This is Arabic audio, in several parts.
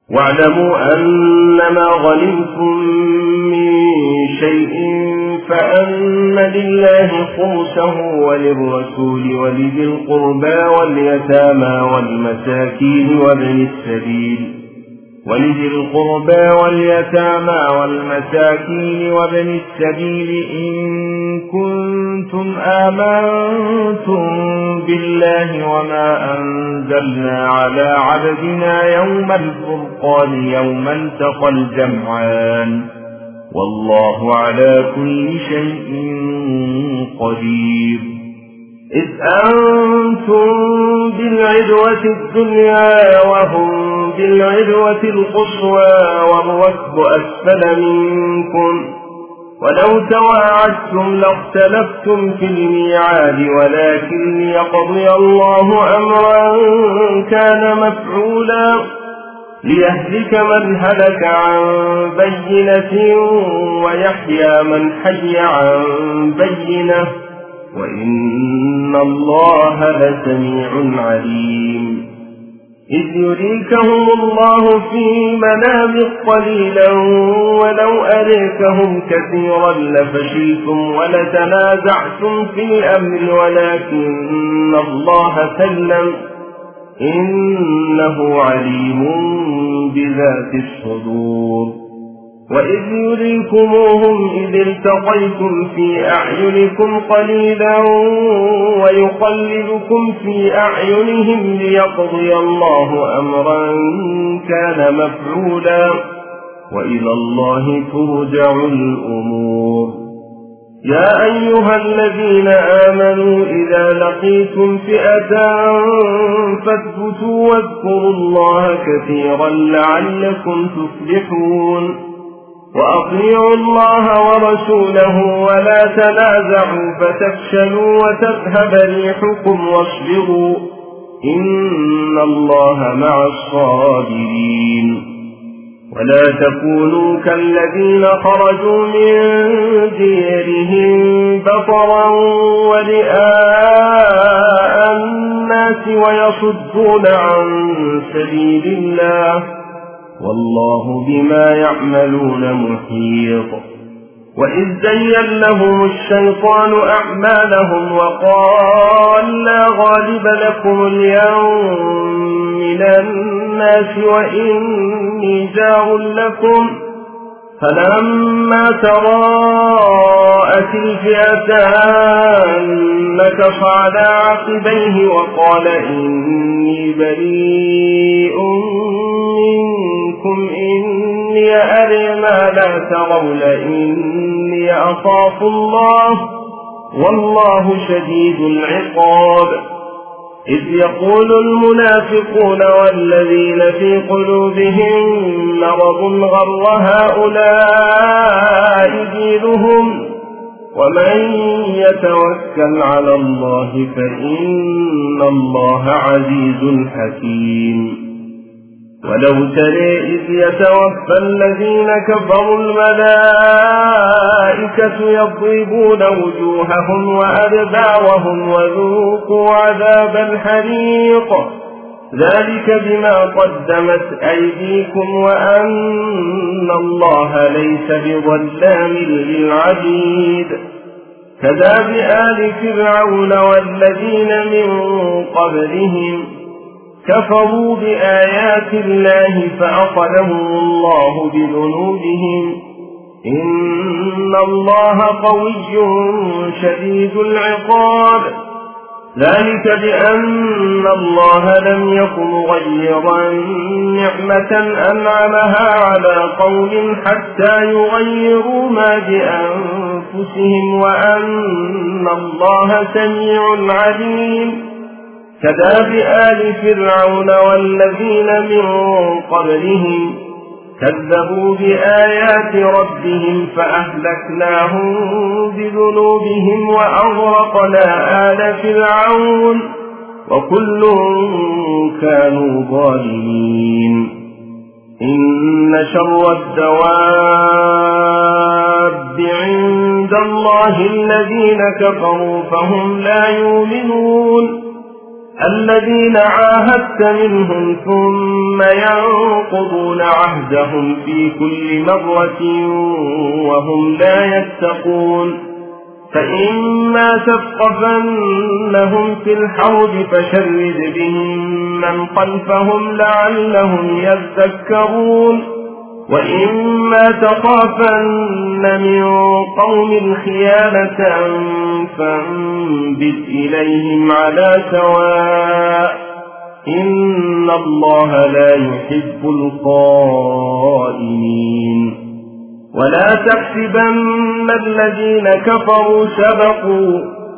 واعلموا أنما غنمتم من شيء فأن لله خمسه وللرسول ولذي القربى واليتامى والمساكين وابن السبيل إن كنتم آمنتم بالله وما أنزلنا على عبدنا يوم الفرقان يوم التقى الجمعان والله على كل شيء قدير. إذ أنتم بالعدوة الدنيا وهم بالعدوة القصوى والركب أسفل منكم ولو تواعدتم لاختلفتم في الميعاد ولكن ليقضي الله أمرا كان مفعولا ليهلك من هلك عن بينة ويحيى من حي عن بينة وإن الله لسميع عليم. إذ يريكهم الله في منامك قليلا ولو أريكهم كثيرا لفشلتم ولتنازعتم في الأمر ولكن الله سلم إنه عليم بذات الصدور. وإذ يريكموهم إذ التقيتم في أعينكم قليلا ويقللكم في أعينهم ليقضي الله أمرا كان مفعولا وإلى الله ترجع الأمور. يا أيها الذين آمنوا إذا لقيتم فئة فاثبتوا واذكروا الله كثيرا لعلكم تفلحون. وأطيعوا الله ورسوله ولا تنازعوا فتفشلوا وتذهب ريحكم واصبروا إن الله مع الصابرين. ولا تكونوا كالذين خرجوا من ديرهم بطرا ورئاء الناس ويصدون عن سبيل الله والله بما يعملون محيط. وإذ زين لهم الشيطان أعمالهم وقال لا غالب لكم اليوم من الناس وإني جار لكم فلما تراءت الفئتان نكص على عقبيه وقال إني بريء منكم إني أرى ما لا ترون إني أخاف الله والله شديد العقاب. إذ يقول المنافقون والذين في قلوبهم مرض غر هؤلاء دينهم ومن يتوكل على الله فإن الله عزيز حكيم. ولو ترى إذ يتوفى الذين كفروا الملائكة يضربون وجوههم وأدبارهم وذوقوا عذاب الحريق ذلك بما قدمت أيديكم وأن الله ليس بظلام للعبيد. كذاب آل فرعون والذين من قبلهم كفروا بآيات الله فأخذهم الله بذنوبهم إن الله قوي شديد العقاب. ذلك بأن الله لم يكن مغيرا نعمة أنعمها على قوم حتى يغيروا ما بأنفسهم وأن الله سميع عليم. كذاب آل فرعون والذين من قبلهم كذبوا بآيات ربهم فأهلكناهم بذنوبهم وأغرقنا آل فرعون وكل كانوا ظالمين. إن شر الدواب عند الله الذين كفروا فهم لا يؤمنون. الذين عاهدت منهم ثم ينقضون عهدهم في كل مرة وهم لا يتقون فإما تثقفنهم في الحرب فشرد بهم من خلفهم لعلهم يذكرون وإما تخافن من قوم خيانة فانبذ إليهم على سواء إن الله لا يحب الخائنين ولا تحسبن الذين كفروا سبقوا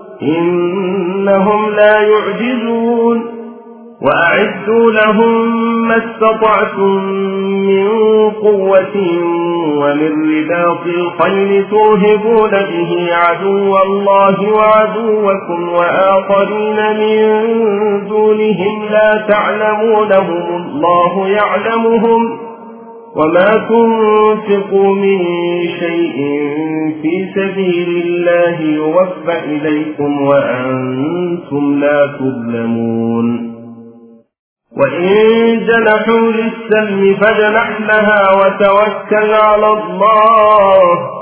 إنهم لا يعجزون وأعدوا لهم ما استطعتم من قوة ومن رباط الخيل ترهبون به عدو الله وعدوكم وآخرين من دونهم لا تعلمونهم الله يعلمهم وما تنفقوا من شيء في سبيل الله يوفى إليكم وأنتم لا تظلمون وإن جنحوا للسلم فاجنح لها وتوكل على الله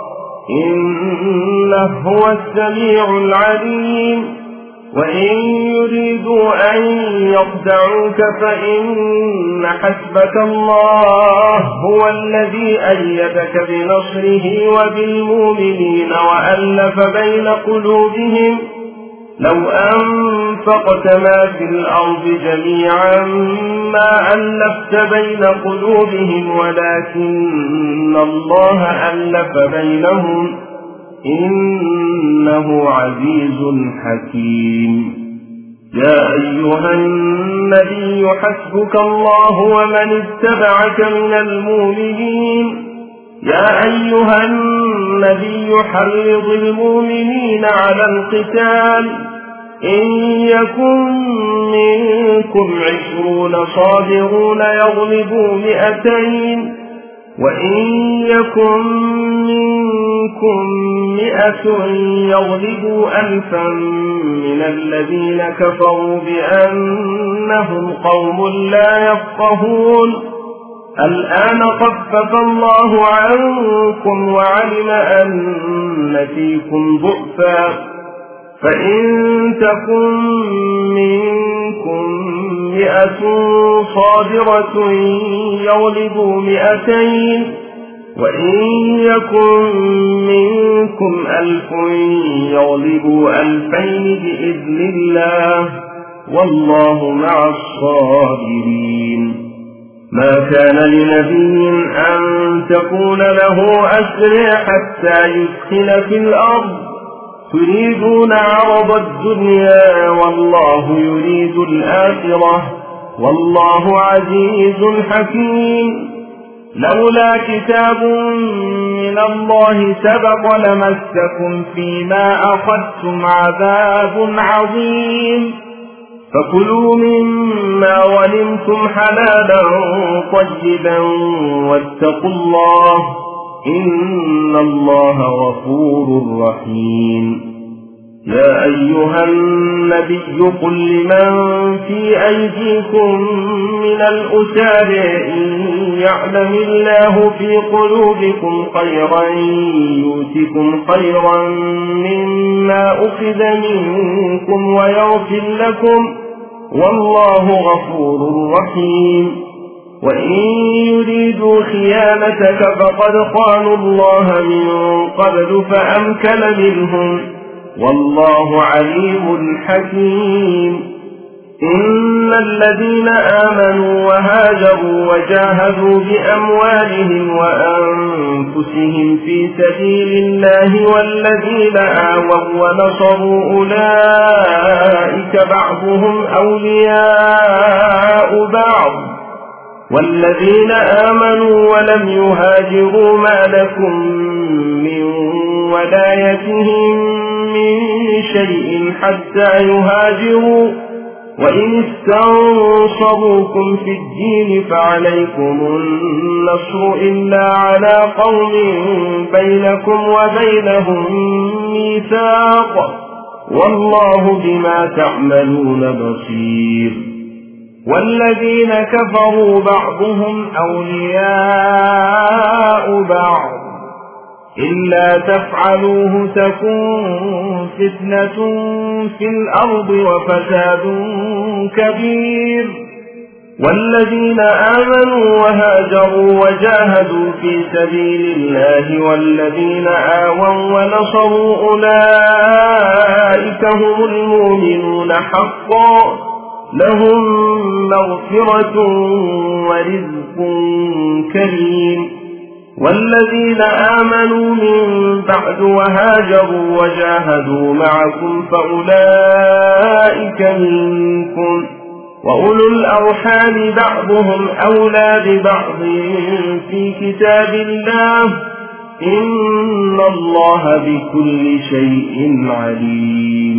إنه هو السميع العليم وإن يريدوا أن يخدعوك فإن حسبك الله هو الذي أيدك بنصره وبالمؤمنين وألف بين قلوبهم لو أنفقت ما في الأرض جميعا ما ألفت بين قلوبهم ولكن الله ألف بينهم إنه عزيز حكيم يا أيها النبي حسبك الله ومن اتبعك من المؤمنين يا أيها النبي حرض المؤمنين على القتال إن يكن منكم 20 صابرون يغلبوا 200 وإن يكن منكم 100 يغلبوا 1000 من الذين كفروا بأنهم قوم لا يفقهون الآن خفف الله عنكم وعلم أن فيكم ضعفا فإن تكن منكم 100 صابرة يغلبوا 200 وإن يكن منكم 1000 يغلبوا 2000 بإذن الله والله مع الصابرين ما كان لنبي أن تكون له أسرى حتى يدخل في الأرض تريدون عرض الدنيا والله يريد الآخرة والله عزيز حكيم لولا كتاب من الله سبق لمسكم فيما أخذتم عذاب عظيم فكلوا مما غنمتم حلالا طيبا واتقوا الله إن الله غفور رحيم يا أيها النبي قل لمن في أيديكم من الأسار إن يعلم الله في قلوبكم خيرا يؤتكم خيرا مما أخذ منكم ويغفر لكم والله غفور رحيم وإن يريدوا خيانتك فقد خانوا الله من قبل فأمكن منهم والله عليم حكيم إن الذين آمنوا وهاجروا وجاهدوا بأموالهم وأنفسهم في سبيل الله والذين آووا ونصروا أولئك بعضهم أولياء بعض والذين آمنوا ولم يهاجروا ما لكم من ولايتهم من شيء حتى يهاجروا وإن استنصروكم في الدين فعليكم النصر إلا على قوم بينكم وبينهم ميثاق والله بما تعملون بصير. والذين كفروا بعضهم أولياء بعض إلا تفعلوه تكن فتنة في الأرض وفساد كبير. والذين آمنوا وهاجروا وجاهدوا في سبيل الله والذين آووا ونصروا أولئك هم المؤمنون حقا لهم مغفرة ورزق كريم. والذين آمنوا من بعد وهاجروا وجاهدوا معكم فأولئك منكم وأولو الأرحام بعضهم أولى ببعض في كتاب الله إن الله بكل شيء عليم.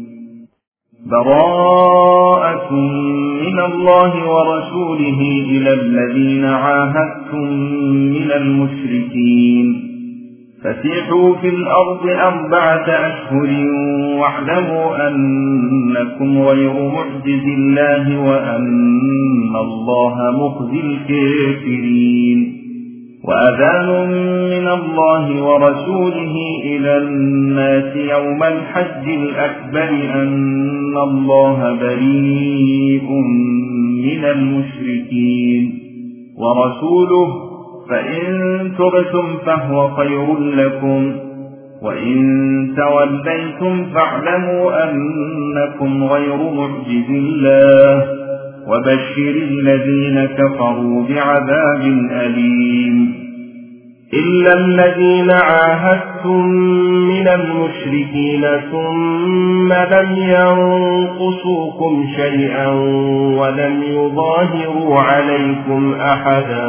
براءة من الله ورسوله إلى الذين عاهدتم من المشركين فسيحوا في الأرض 4 أشهر واعلموا أنكم غير معجز الله وأن الله مخزي الكافرين. وأذان من الله ورسوله إلى الناس يوم الحج الأكبر أن الله بريء من المشركين ورسوله فإن تبتم فهو خير لكم وإن توليتم فاعلموا أنكم غير معجز الله وبشر الذين كفروا بعذاب أليم. إلا الذين عاهدتم من المشركين ثم لم ينقصوكم شيئا ولم يظاهروا عليكم أحدا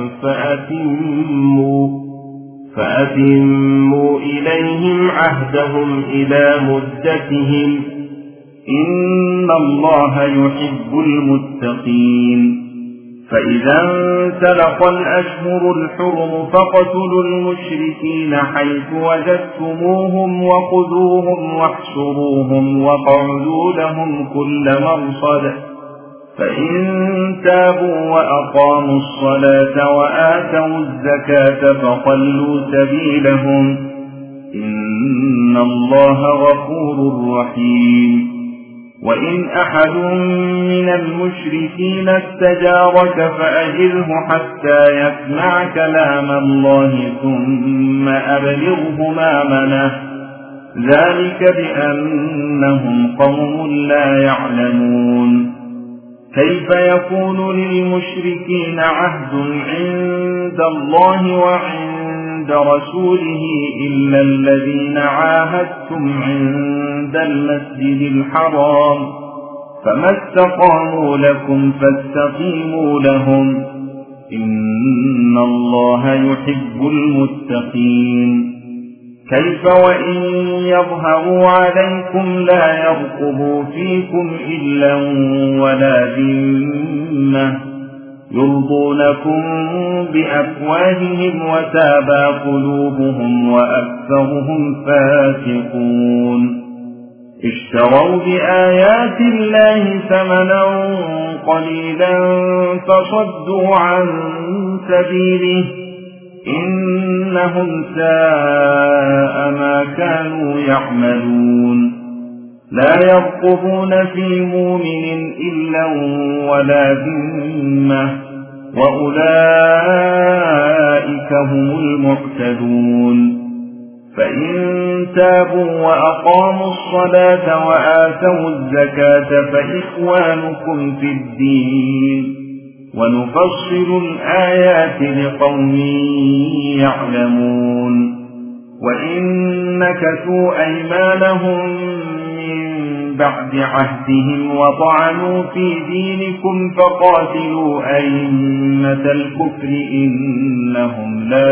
فأتموا إليهم عهدهم إلى مدتهم إن الله يحب المتقين. فإذا انسلخ الأشهر الحرم فاقتلوا المشركين حيث وجدتموهم وخذوهم واحصروهم واقعدوا لهم كل مرصد فإن تابوا وأقاموا الصلاة وآتوا الزكاة فخلوا سبيلهم إن الله غفور رحيم. وإن أحد من المشركين استجارك فأجره حتى يسمع كلام الله ثم أبلغه مأمنه ذلك بأنهم قوم لا يعلمون. كيف يكون للمشركين عهد عند الله وعند رسوله إلا الذين عاهدتم عند المسجد الحرام فما استقاموا لكم فاستقيموا لهم إن الله يحب المتقين. كيف وإن يظهروا عليكم لا يرقبوا فيكم إلا ولا ذمة يرضونكم بأفواههم وتابى قلوبهم وأكثرهم فاسقون. اشتروا بآيات الله ثمنا قليلا فصدوا عن سبيله إنهم ساء ما كانوا يعملون. لا يرقبون في مؤمن إلا ولا ذمة وأولئك هم المعتدون. فإن تابوا وأقاموا الصلاة وآتوا الزكاة فإخوانكم في الدين ونفصل الآيات لقوم يعلمون. وإن نكثوا أيمانهم من بعد عهدهم وطعنوا في دينكم فقاتلوا أئمة الكفر إنهم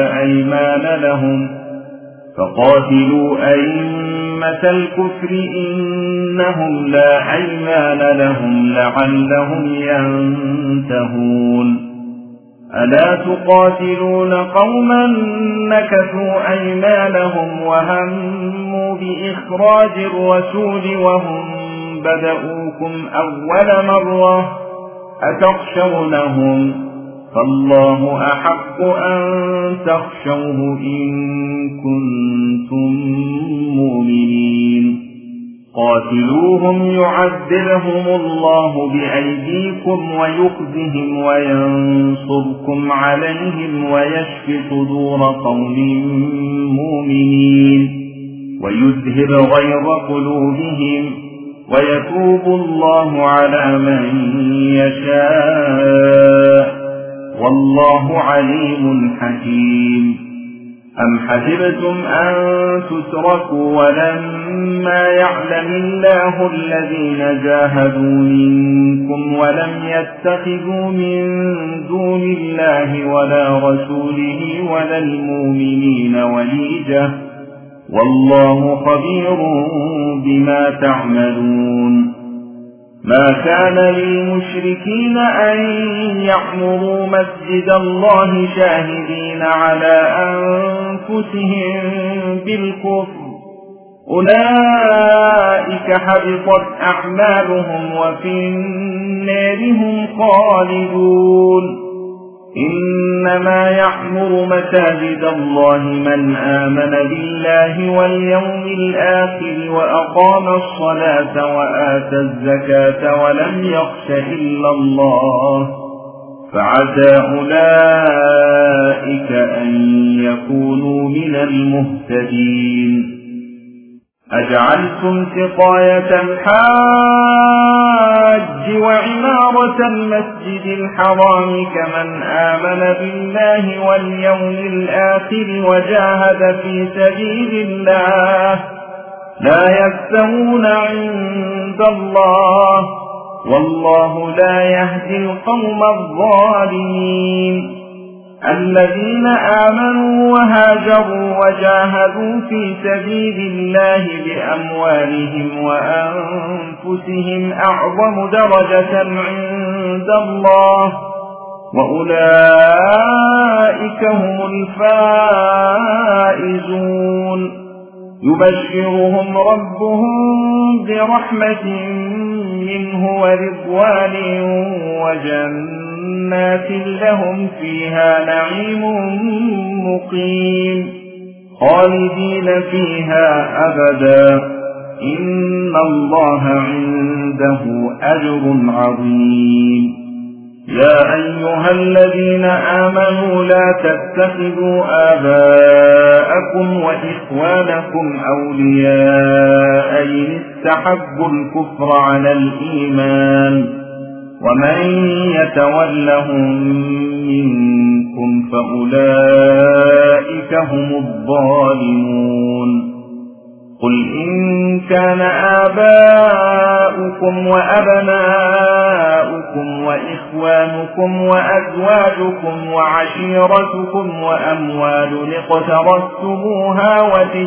لا أيمان لهم لعلهم ينتهون. ألا تقاتلون قوما نكثوا أيمانهم وهموا بإخراج الرسول وهم بدؤوكم أول مرة أتخشونهم فالله أحق أن تخشوه إن كنتم مؤمنين قاتلوهم يعذبهم الله بأيديكم ويخزهم وينصركم عليهم ويشف صدور قوم مؤمنين ويذهب غيظ قلوبهم ويتوب الله على من يشاء والله عليم حكيم أم حسبتم أن تتركوا ولما يعلم الله الذين جاهدوا منكم ولم يتخذوا من دون الله ولا رسوله ولا المؤمنين وليجة والله خبير بما تعملون ما كان للمشركين أن يعمروا مسجد الله شاهدين على أنفسهم بالكفر أولئك حبطت أعمالهم وفي النار هم خالدون إنما يعمر مساجد الله من آمن بالله واليوم الآخر وأقام الصلاة وآتى الزكاة ولم يخش إلا الله فعسى أولئك أن يكونوا من المهتدين أجعلتم سقاية الحاج وعمارة المسجد الحرام كمن آمن بالله واليوم الآخر وجاهد في سبيل الله لا يستوون عند الله والله لا يهدي القوم الظالمين الذين آمنوا وهاجروا وجاهدوا في سبيل الله بأموالهم وأنفسهم أعظم درجة عند الله وأولئك هم الفائزون يبشرهم ربهم برحمة منه ورضوان وجنات لهم فيها نعيم مقيم خالدين فيها أبدا إن الله عنده أجر عظيم يا أيها الذين آمنوا لا تتخذوا آباءكم وإخوانكم أولياء إن استحبوا الكفر على الإيمان ومن يتولهم منكم فأولئك هم الظالمون قل إن كان آباؤكم وأبناؤكم وإخوانكم وأزواجكم وعشيرتكم وأموال اقترفتموها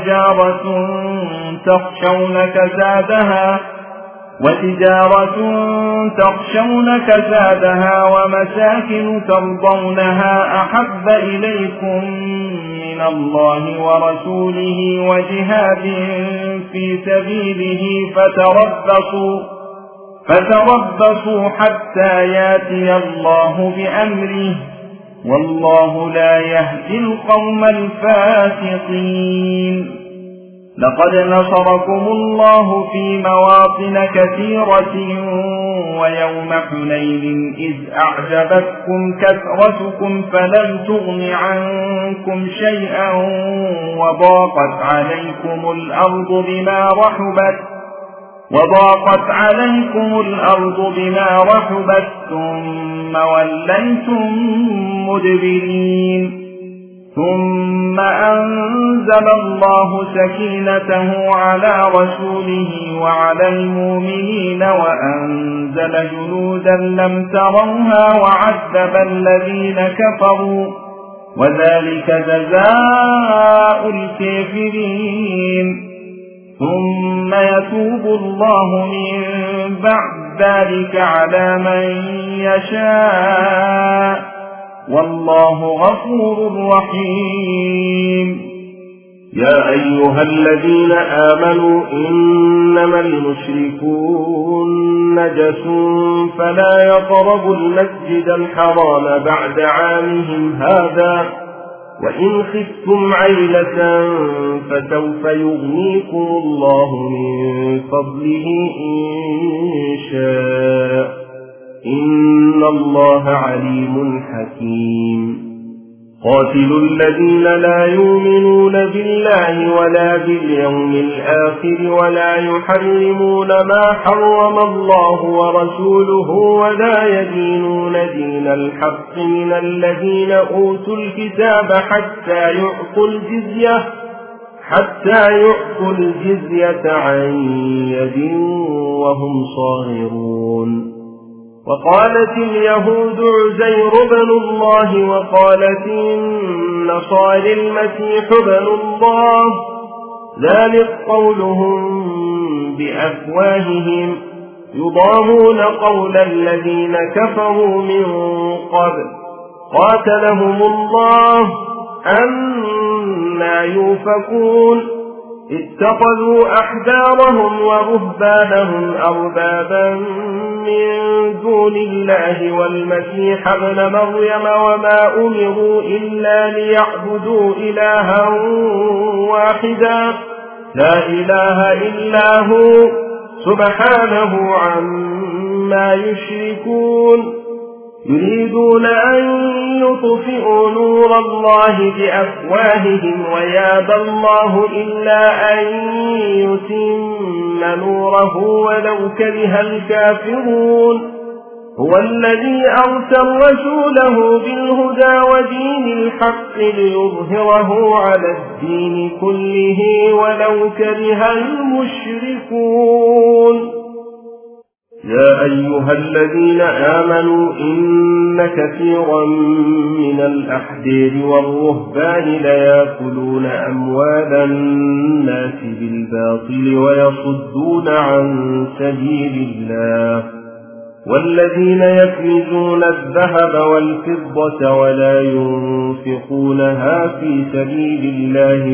تخشون كسادها ومساكن ترضونها أحب إليكم من الله ورسوله وجهاد في سبيله فتربصوا حتى ياتي الله بأمره والله لا يهدي القوم الفاسقين لقد نصركم الله في مواطن كثيرة ويوم حنين إذ أعجبتكم كثرتكم فلم تغن عنكم شيئا وضاقت عليكم الأرض بما رحبت ثم وليتم مدبرين ثم أنزل الله سكينته على رسوله وعلى المؤمنين وأنزل جنودا لم تروها وعذب الذين كفروا وذلك جزاء الكافرين ثم يتوب الله من بعد ذلك على من يشاء والله غفور رحيم. يا أيها الذين آمنوا إنما المشركون نجس فلا يقربوا المسجد الحرام بعد عامهم هذا وإن خفتم عيلة فسوف يغنيكم الله من فضله إن شاء إن الله عليم حكيم. قاتلوا الذين لا يؤمنون بالله ولا باليوم الآخر ولا يحرمون ما حرم الله ورسوله ولا يدينون دين الحق من الذين أوتوا الكتاب حتى يعطوا الجزية عن يد وهم صاغرون. وقالت اليهود عزير بن الله وقالت النصارى المسيح بن الله ذلك قولهم بأفواههم يضاهون قول الذين كفروا من قبل قاتلهم الله أنى يؤفكون. اتخذوا أحبارهم ورهبانهم أربابا من دون الله والمسيح ابن مريم وما أمروا إلا ليعبدوا إلها واحدا لا إله إلا هو سبحانه عما يشركون. يريدون أن يطفئوا نور الله بأفواههم ويابى الله إلا أن يتم نوره ولو كره الكافرون. هو الذي أرسل رسوله بالهدى ودين الحق ليظهره على الدين كله ولو كره المشركون. يا أيها الذين آمنوا إن كثيرا من الأحبار والرهبان ليأكلون أموال الناس بالباطل ويصدون عن سبيل الله والذين يكنزون الذهب والفضة ولا ينفقونها في سبيل الله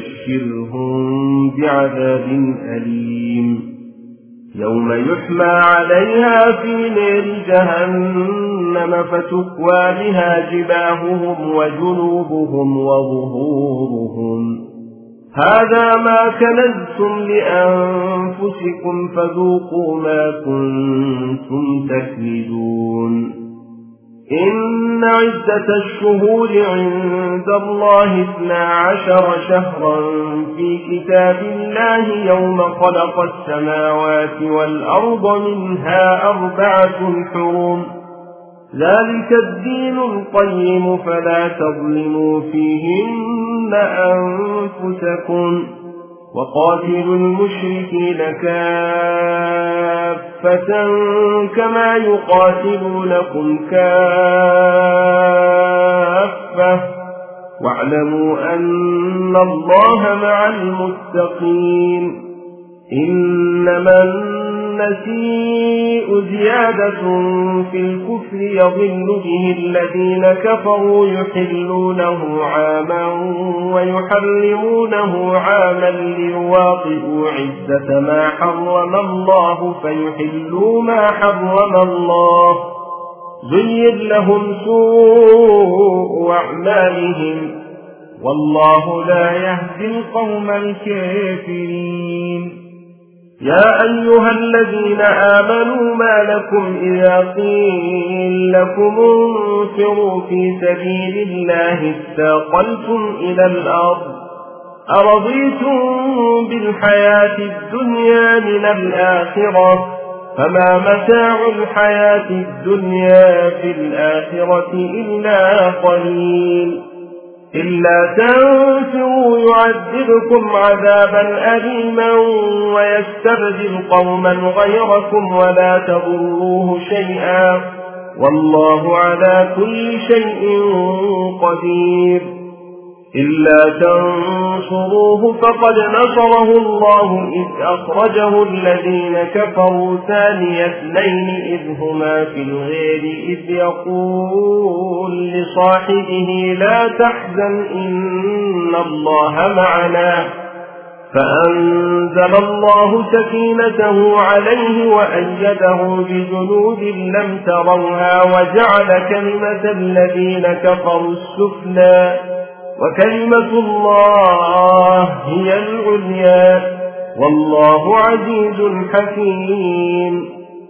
فبشرهم بعذاب أليم. يوم يحمى عليها في نار جهنم فتكوى بها جباههم وجنوبهم وظهورهم هذا ما كنزتم لأنفسكم فذوقوا ما كنتم تكنزون. إن عدة الشهور عند الله 12 شهرا في كتاب الله يوم خلق السماوات والأرض منها 4 حرم ذلك الدين القيم فلا تظلموا فيهن أنفسكم وقاتلوا المشركين كافة كما يقاتلونكم كافة واعلموا أن الله مع المتقين. إنما النسيء زيادة في الكفر يضل به الذين كفروا يحلونه عاما ويحرمونه عاما ليواطئوا عدة ما حرم الله فيحلوا ما حرم الله زين لهم سوء أعمالهم والله لا يهدي القوم الكافرين. يا أيها الذين آمنوا ما لكم إذا قيل لكم انفروا في سبيل الله اثاقلتم إلى الأرض أرضيتم بالحياة الدنيا من الآخرة فما متاع الحياة الدنيا في الآخرة إلا قليل. إلا تنفروا يعذبكم عذابا أليما ويستبدل قوما غيركم ولا تضروه شيئا والله على كل شيء قدير. إلا تنصروه فقد نصره الله إذ أخرجه الذين كفروا ثاني اثنين إذ هما في الغير إذ يقول لصاحبه لا تحزن إن الله معنا فأنزل الله سكينته عليه وأيده بجنود لم تروها وجعل كلمة الذين كفروا السفلى وكلمة الله هي العليا والله عزيز حكيم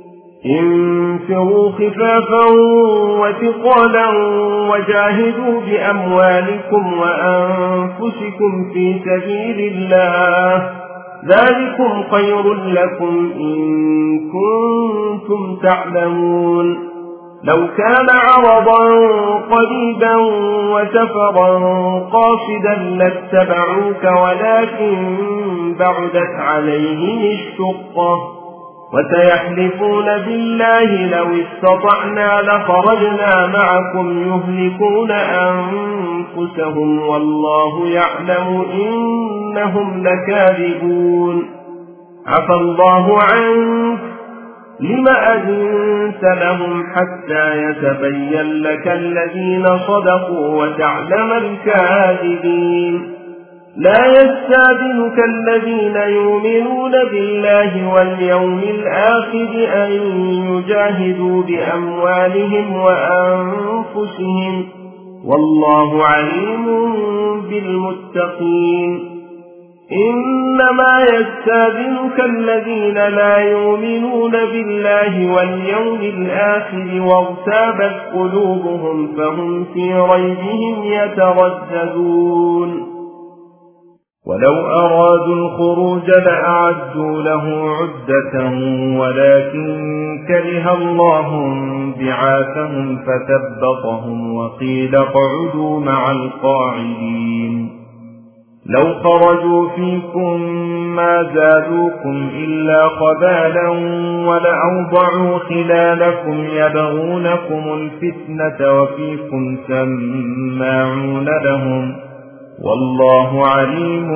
انفروا خفافا وثقالا وجاهدوا بأموالكم وأنفسكم في سبيل الله ذلكم خير لكم إن كنتم تعلمون لو كان عرضا قريبا وسفرا قاصدا لاتبعوك ولكن بعدت عليهم الشقة وسيحلفون بالله لو استطعنا لخرجنا معكم يهلكون أنفسهم والله يعلم إنهم لكاذبون عفى الله عنك لم أذنت لهم حتى يتبين لك الذين صدقوا وتعلم الكاذبين لا يستأذنك الذين يؤمنون بالله واليوم الآخر أن يجاهدوا بأموالهم وأنفسهم والله عليم بالمتقين إنما يستأذنك الذين لا يؤمنون بالله واليوم الآخر وارتابت قلوبهم فهم في ريبهم يترددون ولو أرادوا الخروج لأعدوا له عدة ولكن كره الله بعاثهم فثبطهم وقيل اقعدوا مع القاعدين لو خرجوا فيكم ما زادوكم إلا خبالا ولأوضعوا خلالكم يبغونكم الفتنة وفيكم سماعون لهم والله عليم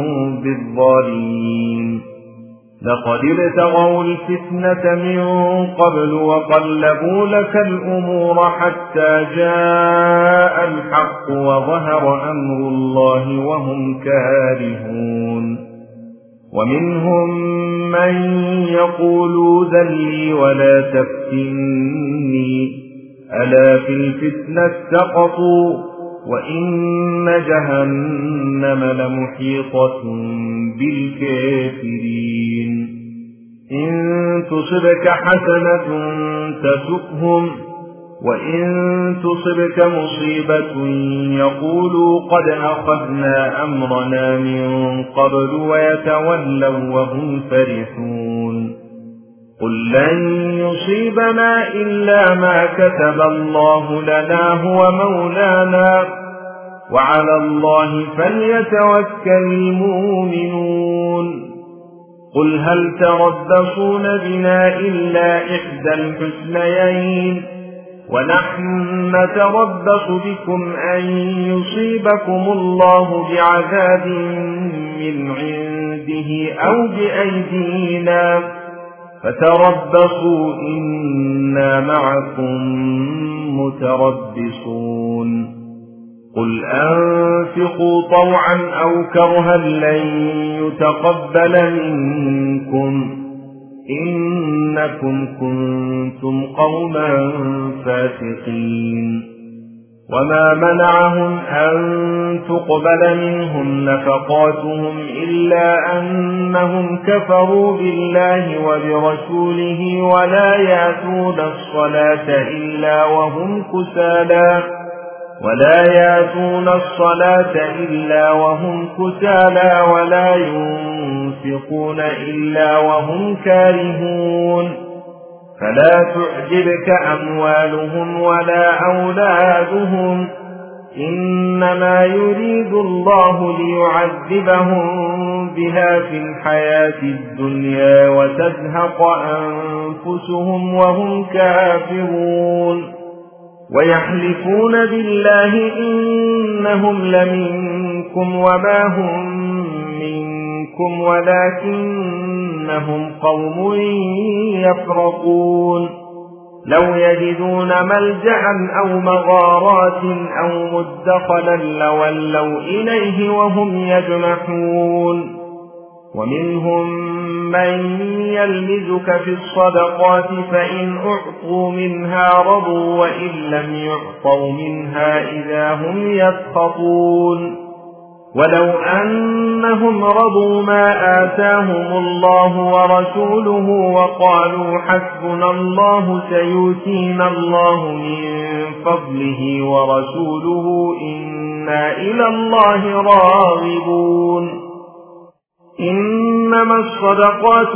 بالظالمين لقد ابتغوا الفتنة من قبل وقلبوا لك الأمور حتى جاء الحق وظهر أمر الله وهم كارهون ومنهم من يقول ذلي ولا تفتني ألا في الفتنة سقطوا وإن جهنم لمحيطة بالكافرين إن تصبك حسنة تسؤهم وإن تصبك مصيبة يقولوا قد أخذنا أمرنا من قبل ويتولوا وهم فرحون قل لن يصيبنا إلا ما كتب الله لنا هو مولانا وعلى الله فليتوكل المؤمنون قل هل تربصون بنا إلا إحدى الحسنيين ونحن نتربص بكم أن يصيبكم الله بعذاب من عنده أو بأيدينا فتربصوا إنا معكم متربصون قل أنفقوا طوعا أو كرها لن يتقبل منكم إنكم كنتم قوما فاسقين وما منعهم أن تقبل منهم نفقاتهم إلا أنهم كفروا بالله وبرسوله ولا يأتون الصلاة إلا وهم كسالى ولا ينفقون إلا وهم كارهون فلا تعجبك أموالهم ولا أولادهم إنما يريد الله ليعذبهم بها في الحياة الدنيا وتزهق أنفسهم وهم كافرون ويحلفون بالله إنهم لمنكم وما هم منكم ولكنهم قوم يفرقون لو يجدون ملجأ أو مغارات أو مدخلا لولوا إليه وهم يجمحون ومنهم من يلمزك في الصدقات فإن أعطوا منها رضوا وإن لم يعطوا منها إذا هم يسخطون ولو أنهم رضوا ما آتاهم الله ورسوله وقالوا حسبنا الله سيؤتينا الله من فضله ورسوله إنا إلى الله راغبون إنما الصدقات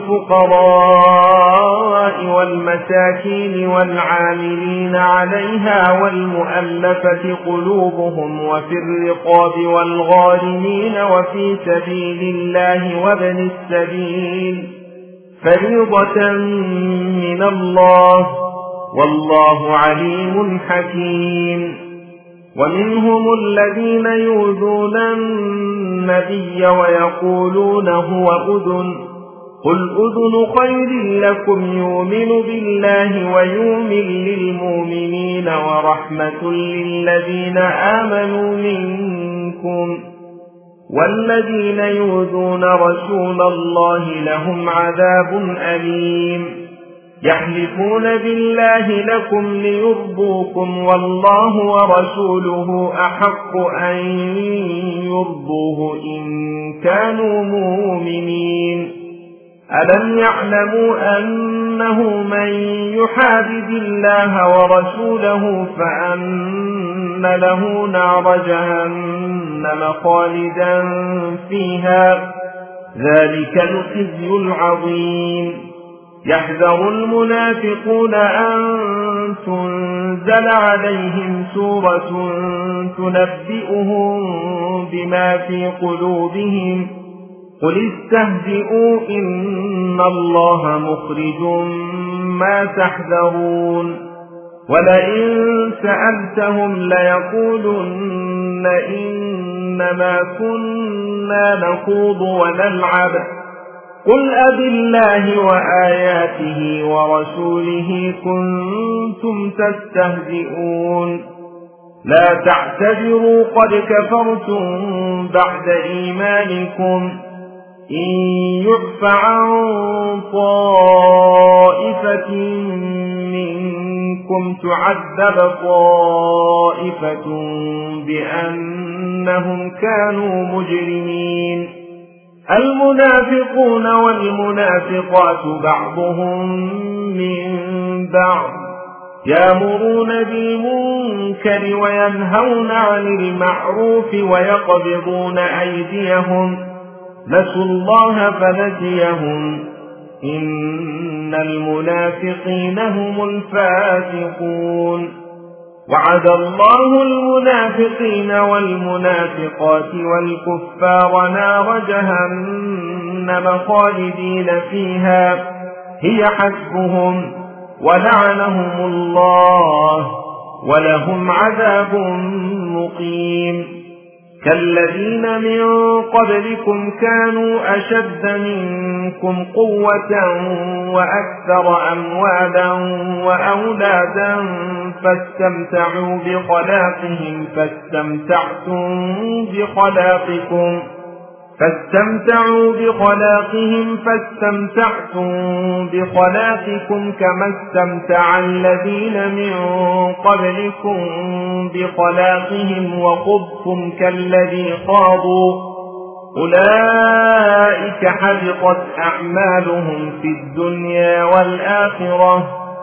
للفقراء والمساكين والعاملين عليها والمؤلفة قلوبهم وفي الرقاب والغارمين وفي سبيل الله وابن السبيل فريضة من الله والله عليم حكيم ومنهم الذين يؤذون النبي ويقولون هو أذن قل أذن خير لكم يؤمن بالله ويؤمن للمؤمنين ورحمة للذين آمنوا منكم والذين يؤذون رسول الله لهم عذاب أليم يحلفون بالله لكم ليرضوكم والله ورسوله أحق أن يرضوه إن كانوا مؤمنين ألم يعلموا أنه من يحادد الله ورسوله فأن له نار جهنم خالدا فيها ذلك الخزي العظيم يحذر المنافقون أن تنزل عليهم سورة تنبئهم بما في قلوبهم قل استهزئوا إن الله مخرج ما تحذرون ولئن سألتهم ليقولن إنما كنا نخوض ونلعب قل أبالله وآياته ورسوله كنتم تستهزئون لا تعتذروا قد كفرتم بعد إيمانكم إن يعف عن طائفة منكم تعذب طائفة بأنهم كانوا مجرمين المنافقون والمنافقات بعضهم من بعض يأمرون بالمنكر وينهون عن المعروف ويقبضون أيديهم نسوا الله فنسيهم إن المنافقين هم الفاسقون وعد الله المنافقين والمنافقات والكفار نار جهنم خالدين فيها هي حسبهم ولعنهم الله ولهم عذاب مقيم كالذين من قبلكم كانوا أشد منكم قوة وأكثر أموالا وأولادا فاستمتعوا بخلاقهم فاستمتعتم بخلاقكم كما استمتع الذين من قبلكم بخلاقهم وخضتم كالذي خاضوا أولئك حبطت أعمالهم في الدنيا والآخرة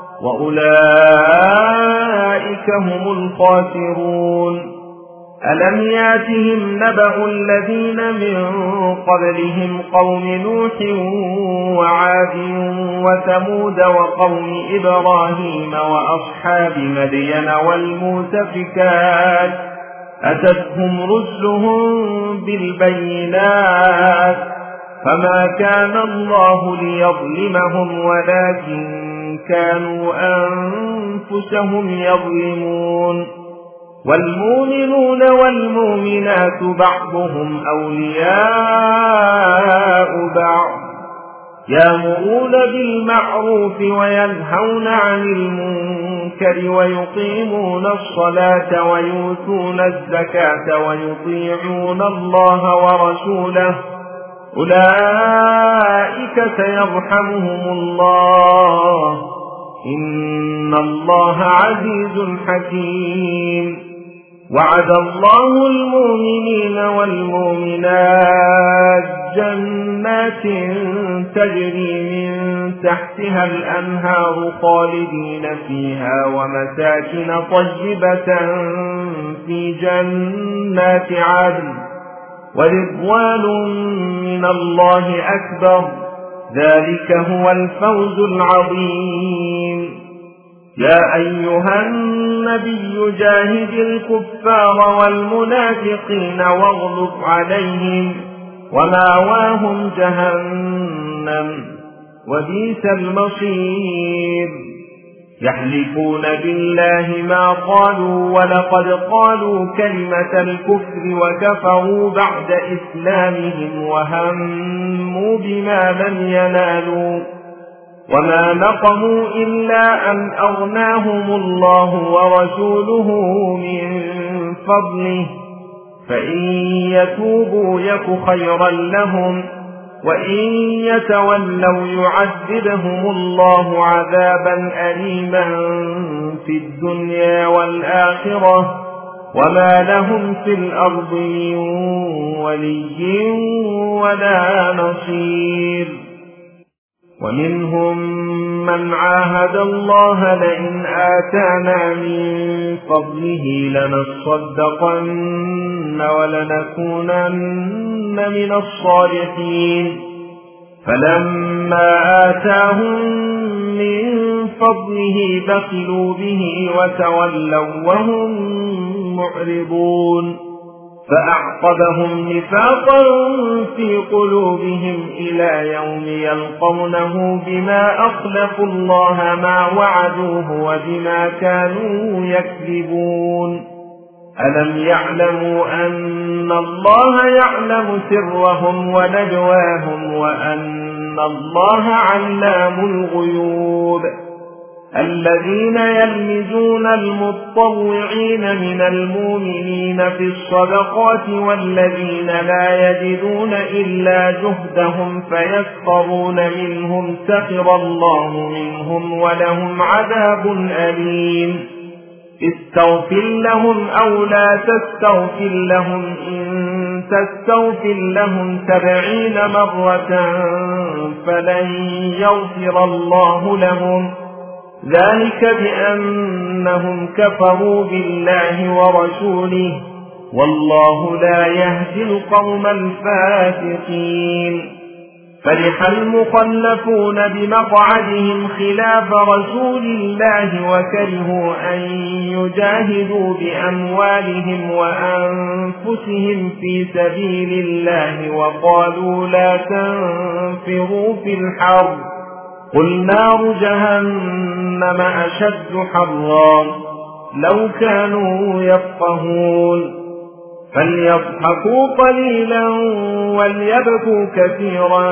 وأولئك هم الخاسرون ألم ياتهم نبأ الذين من قبلهم قوم نوح وعاد وثمود وقوم إبراهيم وأصحاب مدين والمؤتفكات أتتهم رسلهم بالبينات فما كان الله ليظلمهم ولكن كانوا أنفسهم يظلمون. والمؤمنون والمؤمنات بعضهم أولياء بعض يأمرون بالمعروف وينهون عن المنكر ويقيمون الصلاة ويؤتون الزكاة ويطيعون الله ورسوله أولئك سيرحمهم الله إن الله عزيز حكيم. وعد الله المؤمنين والمؤمنات جنات تجري من تحتها الأنهار خالدين فيها ومساكن طيبة في جنات عدن ورضوان من الله أكبر ذلك هو الفوز العظيم. يا أيها النبي جاهد الكفار والمنافقين واغلظ عليهم ومأواهم جهنم وبئس المصير. يحلفون بالله ما قالوا ولقد قالوا كلمة الكفر وكفروا بعد إسلامهم وهموا بما لم ينالوا وما نقموا إلا أن أغناهم الله ورسوله من فضله فإن يتوبوا يك خيرا لهم وإن يتولوا يعذبهم الله عذابا أليما في الدنيا والآخرة وما لهم في الأرض من ولي ولا نصير. ومنهم من عاهد الله لئن آتانا من فضله لنصدقن ولنكونن من الصالحين فلما آتاهم من فضله بخلوا به وتولوا وهم معرضون فأعقبهم نفاقا في قلوبهم إلى يوم يلقونه بما أخلفوا الله ما وعدوه وبما كانوا يكذبون. ألم يعلموا أن الله يعلم سرهم ونجواهم وأن الله علام الغيوب. الذين يلمزون المتطوعين من المؤمنين في الصدقات والذين لا يجدون إلا جهدهم فيسخرون منهم سخر الله منهم ولهم عذاب أليم. استغفر لهم أو لا تستغفر لهم إن تستغفر لهم 70 مرة فلن يغفر الله لهم ذلك بأنهم كفروا بالله ورسوله والله لا يهدي القوم الفاسقين. فرح المخلفون بمقعدهم خلاف رسول الله وكرهوا أن يجاهدوا بأموالهم وأنفسهم في سبيل الله وقالوا لا تنفروا في الحرب قل نار جهنم أشد حرا لو كانوا يفقهون. فليضحكوا قليلا وليبكوا كثيرا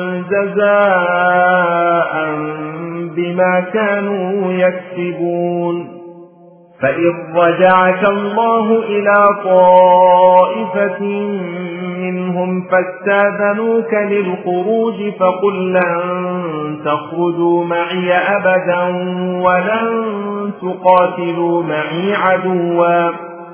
جزاء بما كانوا يكسبون. فإن رجعك الله إلى طائفة منهم فاستاذنوك للخروج فقل لن تخرجوا معي أبدا ولن تقاتلوا معي عدوا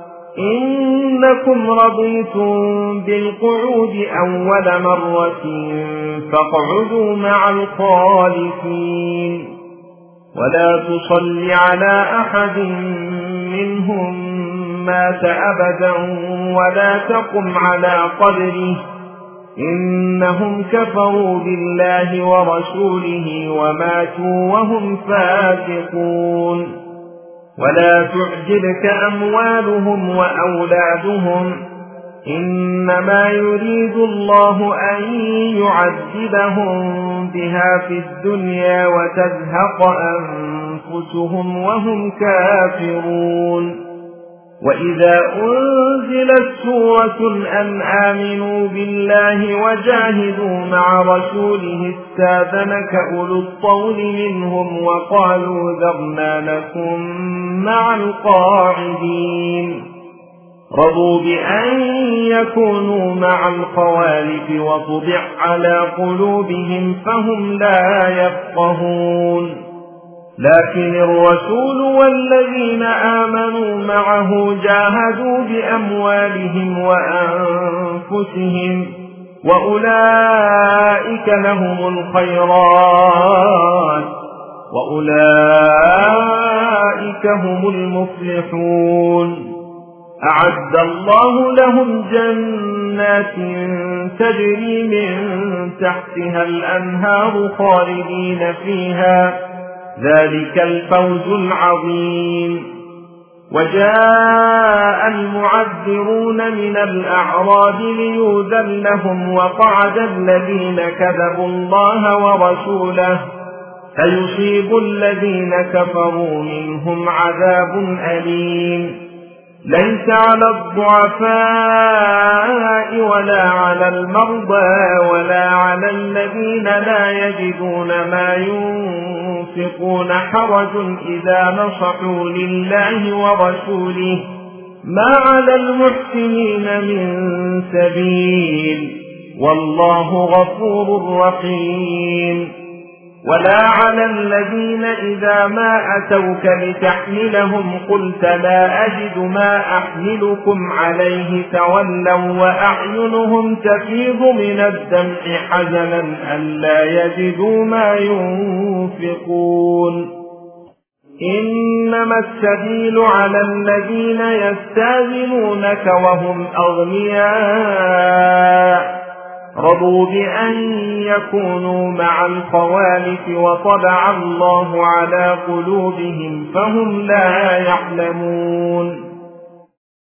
إنكم رضيتم بالقعود أول مرة فاقعدوا مع الخالفين. ولا تصل على أحد منهم مات أبدا ولا تقم على قبره إنهم كفروا بالله ورسوله وماتوا وهم فاسقون. ولا تعجبك أموالهم وأولادهم إنما يريد الله أن يعذبهم بها في الدنيا وتزهق أنفسهم وهم كافرون. وإذا أنزلت سورة أن آمنوا بالله وجاهدوا مع رسوله استاذنك أولو الطول منهم وقالوا ذرنا لكم مع القاعدين. رضوا بأن يكونوا مع الخوالف وطبع على قلوبهم فهم لا يفقهون. لكن الرسول والذين آمنوا معه جاهدوا بأموالهم وأنفسهم وأولئك لهم الخيرات وأولئك هم المفلحون. أعد الله لهم جنات تجري من تحتها الأنهار خالدين فيها ذلك الفوز العظيم. وجاء المعذرون من الأعراب ليؤذن لهم وقعد الذين كذبوا الله ورسوله فيصيب الذين كفروا منهم عذاب أليم. ليس على الضعفاء ولا على المرضى ولا على الذين لا يجدون ما ينفقون حرج إذا نصحوا لله ورسوله ما على المحسنين من سبيل والله غفور رحيم. ولا على الذين إذا ما أتوك لتحملهم قلت لا أجد ما أحملكم عليه تولوا وأعينهم تفيض من الدمع حزنا ألا يجدوا ما ينفقون. إنما السبيل على الذين يستاذنونك وهم أغنياء رضوا بأن يكونوا مع الخوالف وطبع الله على قلوبهم فهم لا يعلمون.